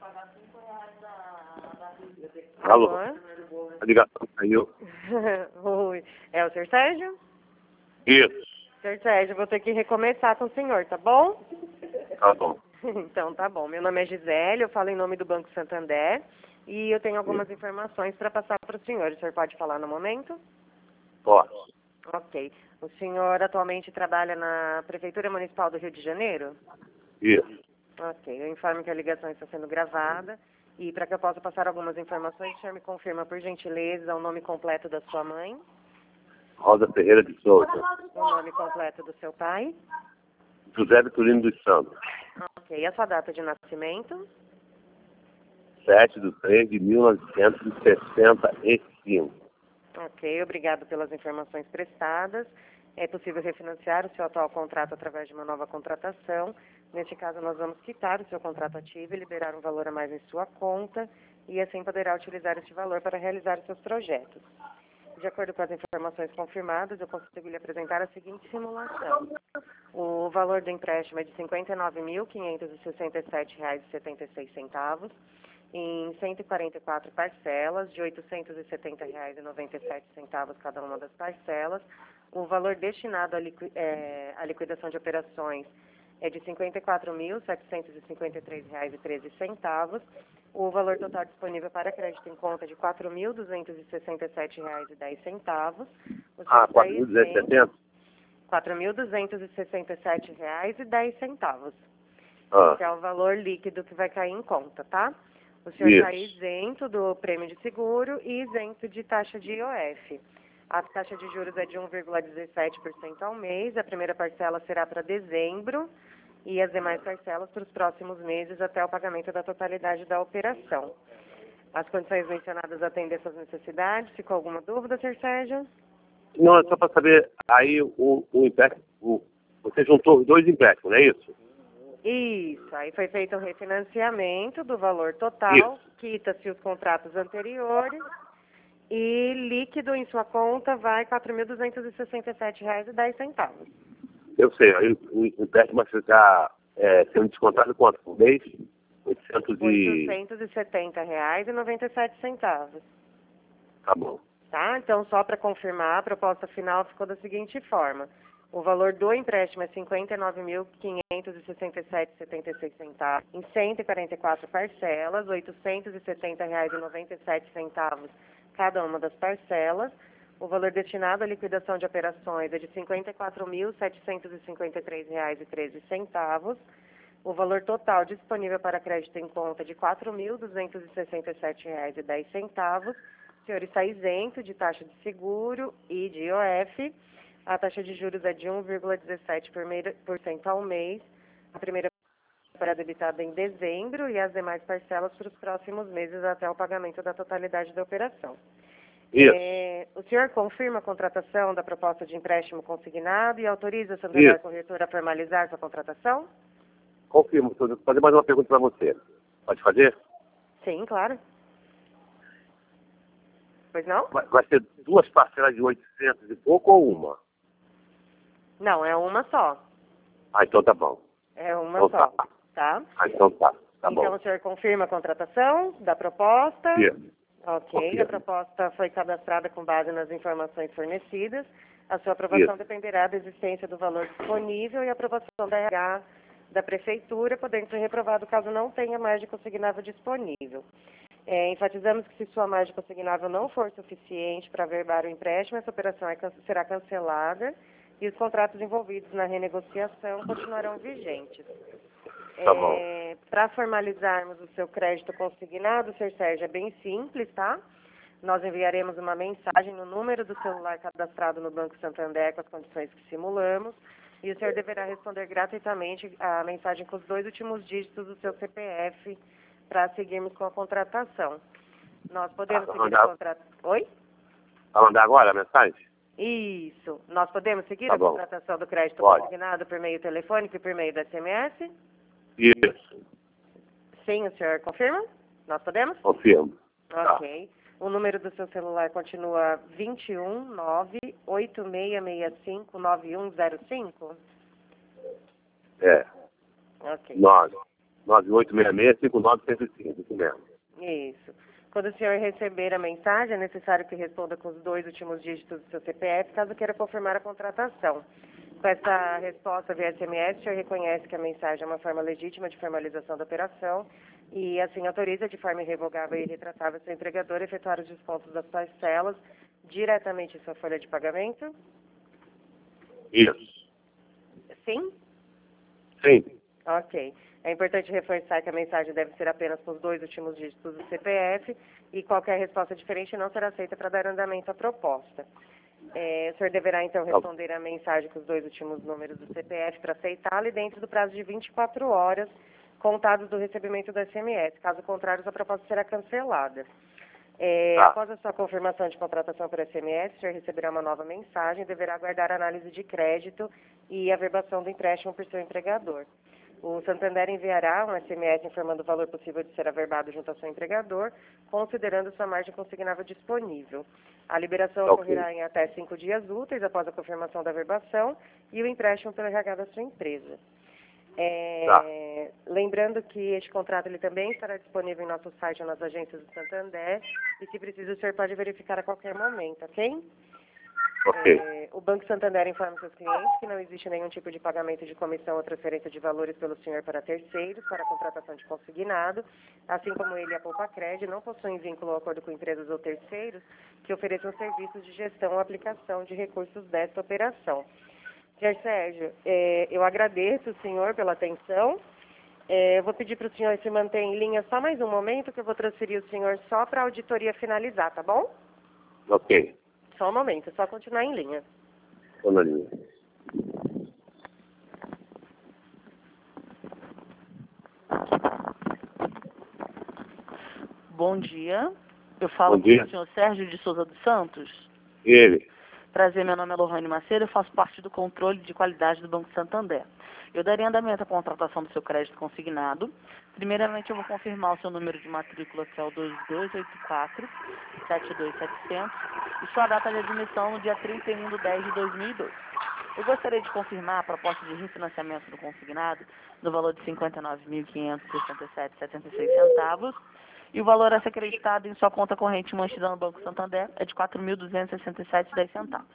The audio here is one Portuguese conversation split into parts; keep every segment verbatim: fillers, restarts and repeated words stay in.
Alô? Alô? A ligação caiu. Oi. É o senhor Sérgio? Isso. senhor Sérgio, vou ter que recomeçar com o senhor, tá bom? Tá bom. Então, tá bom. Meu nome é Gisele, eu falo em nome do Banco Santander e eu tenho algumas informações para passar para o senhor. O senhor pode falar no momento? Posso. Ok. O senhor atualmente trabalha na Prefeitura Municipal do Rio de Janeiro? Isso. Ok. Eu informo que a ligação está sendo gravada e para que eu possa passar algumas informações, o senhor me confirma, por gentileza, o nome completo da sua mãe, Rosa Ferreira de Souza. o nome completo do seu pai, José Vitorino dos Santos. ok. E a sua data de nascimento? sete de três de mil novecentos e sessenta e cinco. Ok, obrigado pelas informações prestadas. É possível refinanciar o seu atual contrato através de uma nova contratação. Neste caso, nós vamos quitar o seu contrato ativo e liberar um valor a mais em sua conta e assim poderá utilizar este valor para realizar os seus projetos. De acordo com as informações confirmadas, eu consigo lhe apresentar a seguinte simulação. O valor do empréstimo é de cinquenta e nove mil, quinhentos e sessenta e sete reais e setenta e seis centavos, em cento e quarenta e quatro parcelas, de oitocentos e setenta reais e noventa e sete centavos cada uma das parcelas. O valor destinado à, liqui é, à liquidação de operações é de cinquenta e quatro mil, setecentos e cinquenta e três reais e treze centavos. O valor total disponível para crédito em conta é de quatro mil, duzentos e sessenta e sete reais e dez centavos. Ah, quatro mil duzentos e setenta? quatro mil duzentos e sessenta e sete reais e dez centavos. Ah. Esse é o valor líquido que vai cair em conta, tá? O senhor Isso. está isento do prêmio de seguro e isento de taxa de I O F. A taxa de juros é de um vírgula dezessete por cento ao mês. A primeira parcela será para dezembro e as demais parcelas para os próximos meses até o pagamento da totalidade da operação. As condições mencionadas atendem essas necessidades. Ficou alguma dúvida, senhor Sérgio? Não, é só para saber, aí o, o empréstimo, o, você juntou os dois empréstimos, não é isso? Isso, aí foi feito um refinanciamento do valor total, Isso. quita-se os contratos anteriores e líquido em sua conta vai quatro mil duzentos e sessenta e sete reais e dez centavos. Eu sei, aí o empréstimo vai ficar é, sendo descontado quanto por mês? oitocentos e... oitocentos e setenta reais e noventa e sete centavos. Tá bom. Tá? Então, só para confirmar, a proposta final ficou da seguinte forma. O valor do empréstimo é cinquenta e nove mil, quinhentos e sessenta e sete reais e setenta e seis centavos em cento e quarenta e quatro parcelas, oitocentos e setenta reais e noventa e sete centavos cada uma das parcelas. O valor destinado à liquidação de operações é de cinquenta e quatro mil, setecentos e cinquenta e três reais e treze centavos. O valor total disponível para crédito em conta é de quatro mil duzentos e sessenta e sete reais e dez centavos. O senhor está isento de taxa de seguro e de I O F. A taxa de juros é de um vírgula dezessete por cento ao mês. A primeira será debitada em dezembro e as demais parcelas para os próximos meses até o pagamento da totalidade da operação. Isso. É, o senhor confirma a contratação da proposta de empréstimo consignado e autoriza a Santander Corretora a formalizar sua contratação? Confirmo. Vou fazer mais uma pergunta para você. Pode fazer? Sim, claro. Pois não? Vai, vai ser duas parcelas de oitocentos e pouco ou uma? Não, é uma só. Ah, então tá bom. É uma Então só, tá. tá? Ah, então tá. Tá então bom. o senhor confirma a contratação da proposta? Isso. Ok, Ok. a proposta foi cadastrada com base nas informações fornecidas. A sua aprovação Isso. dependerá da existência do valor disponível e a aprovação da R H da Prefeitura, podendo ser reprovado caso não tenha margem consignável disponível. É, enfatizamos que se sua margem consignável não for suficiente para averbar o empréstimo, essa operação é, será cancelada e os contratos envolvidos na renegociação continuarão vigentes. Tá bom. É, para formalizarmos o seu crédito consignado, senhor Sérgio, é bem simples, tá? Nós enviaremos uma mensagem no número do celular cadastrado no Banco Santander com as condições que simulamos e o senhor deverá responder gratuitamente a mensagem com os dois últimos dígitos do seu C P F para seguirmos com a contratação. Nós podemos Ah, seguir mandar- a contratação... Oi? Vai mandar agora a mensagem? Isso. Nós podemos seguir Tá a bom. contratação do crédito Pode. consignado por meio telefônico e por meio do S M S? Isso. Sim, o senhor confirma? Nós podemos? Confirmo. Tá. Ok. O número do seu celular continua vinte e um, nove, oito seis seis cinco, nove um zero cinco? É. Ok. Nove. nove oito seis seis, cinco nove zero cinco, isso mesmo. Isso. Quando o senhor receber a mensagem, é necessário que responda com os dois últimos dígitos do seu C P F, caso queira confirmar a contratação. Com essa resposta via S M S, o senhor reconhece que a mensagem é uma forma legítima de formalização da operação e, assim, autoriza de forma irrevogável e irretratável seu empregador a efetuar os descontos das parcelas diretamente em sua folha de pagamento? Isso. Sim? Sim. Ok. É importante reforçar que a mensagem deve ser apenas com os dois últimos dígitos do C P F e qualquer resposta diferente não será aceita para dar andamento à proposta. É, o senhor deverá, então, responder a mensagem com os dois últimos números do C P F para aceitá-la e dentro do prazo de vinte e quatro horas, contados do recebimento do S M S. Caso contrário, a proposta será cancelada. É, Ah. Após a sua confirmação de contratação por S M S, o senhor receberá uma nova mensagem e deverá aguardar a análise de crédito e averbação do empréstimo por seu empregador. O Santander enviará um S M S informando o valor possível de ser averbado junto ao seu empregador, considerando sua margem consignável disponível. A liberação Okay. ocorrerá em até cinco dias úteis após a confirmação da averbação e o empréstimo pelo R H da sua empresa. É, Tá. Lembrando que este contrato ele também estará disponível em nosso site ou nas agências do Santander e, se preciso, o senhor pode verificar a qualquer momento, ok? Ok. É, o Banco Santander informa seus clientes que não existe nenhum tipo de pagamento de comissão ou transferência de valores pelo senhor para terceiros para a contratação de consignado, assim como ele e a Poupa-Cred não possuem vínculo ou acordo com empresas ou terceiros que ofereçam serviços de gestão ou aplicação de recursos desta operação. senhor Sérgio, é, eu agradeço o senhor pela atenção. É, eu vou pedir para o senhor se manter em linha só mais um momento, que eu vou transferir o senhor só para a auditoria finalizar, tá bom? Ok. Só um momento, é só continuar em linha. Estou na linha. Bom dia. Eu falo Bom com dia. o senhor Sérgio de Souza dos Santos. Ele. Prazer, meu nome é Lohane Macedo, eu faço parte do controle de qualidade do Banco Santander. Eu daria andamento à contratação do seu crédito consignado. Primeiramente, eu vou confirmar o seu número de matrícula, que é o dois dois oito quatro, sete dois sete zero zero, e sua data de admissão no dia trinta e um de dez de dois mil e dois. Eu gostaria de confirmar a proposta de refinanciamento do consignado no valor de cinquenta e nove mil quinhentos e sessenta e sete reais e setenta e seis centavos. E o valor a ser acreditado em sua conta corrente mantida no Banco Santander é de quatro mil duzentos e sessenta e sete reais e dez centavos.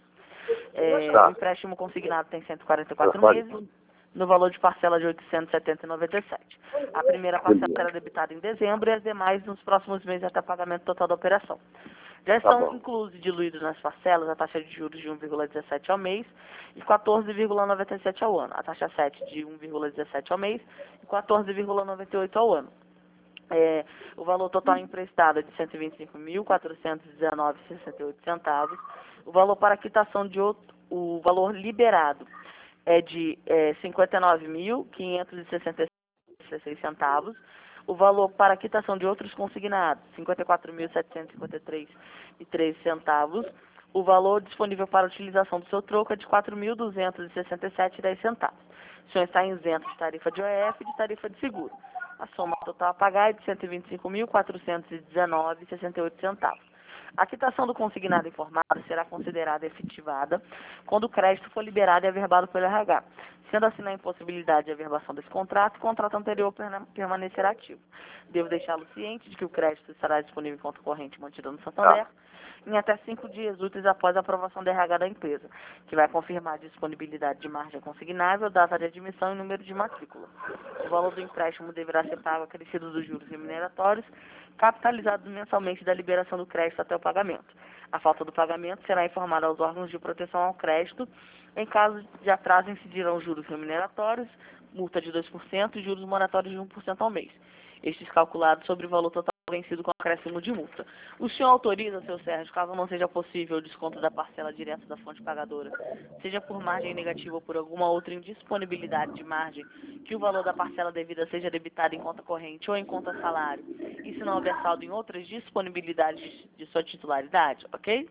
É, Tá. o empréstimo consignado tem cento e quarenta e quatro Pode. meses, no valor de parcela de oitocentos e setenta reais e noventa e sete centavos. A primeira parcela será debitada em dezembro e as demais nos próximos meses até pagamento total da operação. Já Tá estão bom. inclusos e diluídos nas parcelas a taxa de juros de um vírgula dezessete ao mês e quatorze vírgula noventa e sete ao ano. A taxa sete de um vírgula dezessete ao mês e quatorze vírgula noventa e oito ao ano. É, o valor total emprestado é de cento e vinte e cinco mil quatrocentos e dezenove reais e sessenta e oito centavos. O valor para quitação de outro, o valor liberado é de é, cinquenta e nove mil quinhentos e sessenta e seis centavos. O valor para quitação de outros consignados, cinquenta e quatro mil setecentos e cinquenta e três reais e treze centavos. O valor disponível para utilização do seu troco é de quatro mil duzentos e sessenta e sete reais e dez centavos. O senhor está isento de tarifa de O E F e de tarifa de seguro. A soma total a pagar é de cento e vinte e cinco mil quatrocentos e dezenove reais e sessenta e oito centavos. A quitação do consignado informado será considerada efetivada quando o crédito for liberado e averbado pelo R H. Sendo assim, na impossibilidade de averbação desse contrato, o contrato anterior permanecerá ativo. Devo deixá-lo ciente de que o crédito estará disponível em conta corrente mantida no Santander em até cinco dias úteis após a aprovação do R H da empresa, que vai confirmar a disponibilidade de margem consignável, data de admissão e número de matrícula. O valor do empréstimo deverá ser pago acrescido dos juros remuneratórios, capitalizados mensalmente da liberação do crédito até o pagamento. A falta do pagamento será informada aos órgãos de proteção ao crédito. Em caso de atraso, incidirão juros remuneratórios, multa de dois por cento e juros moratórios de um por cento ao mês. Estes calculados sobre o valor total vencido com acréscimo de multa. O senhor autoriza, seu Sérgio, caso não seja possível o desconto da parcela direto da fonte pagadora, seja por margem negativa ou por alguma outra indisponibilidade de margem, que o valor da parcela devida seja debitado em conta corrente ou em conta salário, e se não houver saldo em outras disponibilidades de sua titularidade, ok?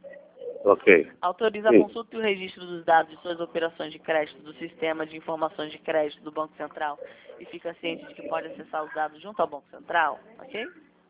Ok. Autoriza Sim. a consulta e o registro dos dados de suas operações de crédito do Sistema de Informações de Crédito do Banco Central e fica ciente de que pode acessar os dados junto ao Banco Central, ok?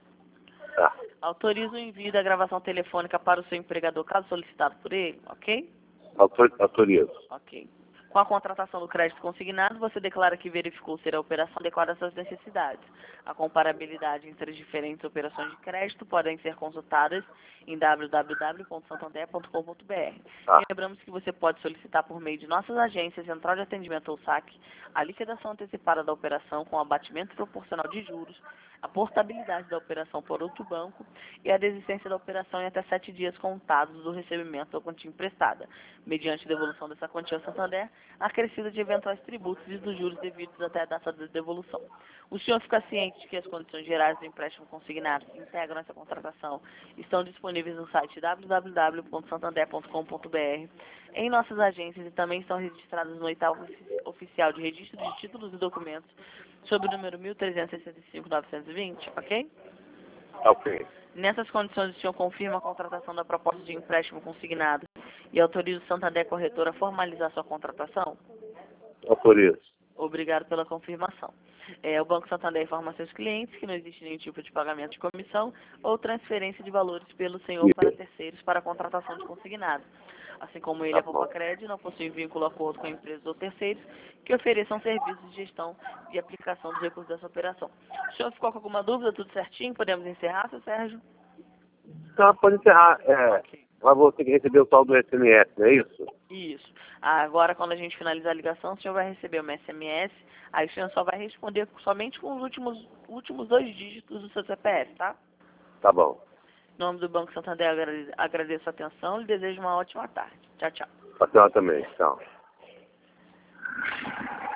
Tá. Autoriza o envio da gravação telefônica para o seu empregador, caso solicitado por ele, ok? Autor, autorizo. Ok. Com a contratação do crédito consignado, você declara que verificou ser a operação adequada às suas necessidades. A comparabilidade entre as diferentes operações de crédito podem ser consultadas em w w w ponto santander ponto com ponto b r. Tá. Lembramos que você pode solicitar por meio de nossas agências, Central de Atendimento ou saque, a liquidação antecipada da operação com abatimento proporcional de juros, a portabilidade da operação por outro banco e a desistência da operação em até sete dias contados do recebimento da quantia emprestada, mediante devolução dessa quantia ao Santander, acrescida de eventuais tributos e dos juros devidos até a data de devolução. O senhor fica ciente de que as condições gerais do empréstimo consignado que integram essa contratação estão disponíveis no site w w w ponto santander ponto com ponto b r, em nossas agências e também estão registradas no oitavo oficial de registro de títulos e documentos sob o número mil trezentos e sessenta e cinco, novecentos e vinte, ok? Ok. Nessas condições, o senhor confirma a contratação da proposta de empréstimo consignado e autoriza o Santander Corretora a formalizar sua contratação? Autorizo. Obrigado pela confirmação. É, o Banco Santander informa seus clientes que não existe nenhum tipo de pagamento de comissão ou transferência de valores pelo senhor para terceiros para a contratação de consignado. Assim como ele, Tá a Poupa-Crédito não possui vínculo ou acordo com empresas ou terceiros que ofereçam serviços de gestão e aplicação dos recursos dessa operação. O senhor ficou com alguma dúvida? Tudo certinho? Podemos encerrar, seu Sérgio? Então, pode encerrar. É, mas vou ter que receber o tal do S M S, não é isso? Isso. Agora, quando a gente finalizar a ligação, o senhor vai receber uma S M S, aí o senhor só vai responder somente com os últimos, últimos dois dígitos do seu C P F, tá? Tá bom. Em nome do Banco Santander, agradeço a atenção e desejo uma ótima tarde. Tchau, tchau. Até lá também. Tchau.